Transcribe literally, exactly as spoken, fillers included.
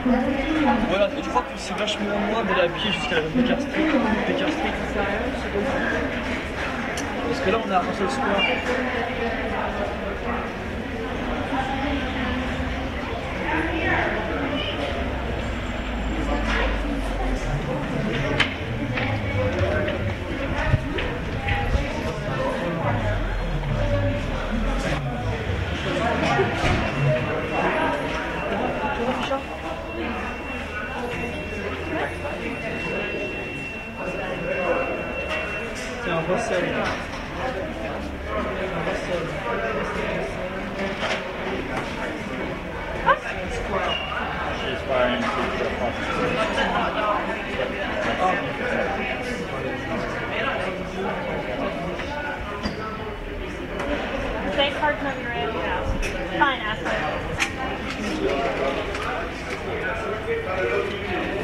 Voilà, et je crois que c'est vachement moins d'aller à pied jusqu'à la Baker Street. Baker Street. Parce que là, on a un seul square. C'est un Russell. Un Russell. She's wearing Bank card from your aunt house. Fine, ask her.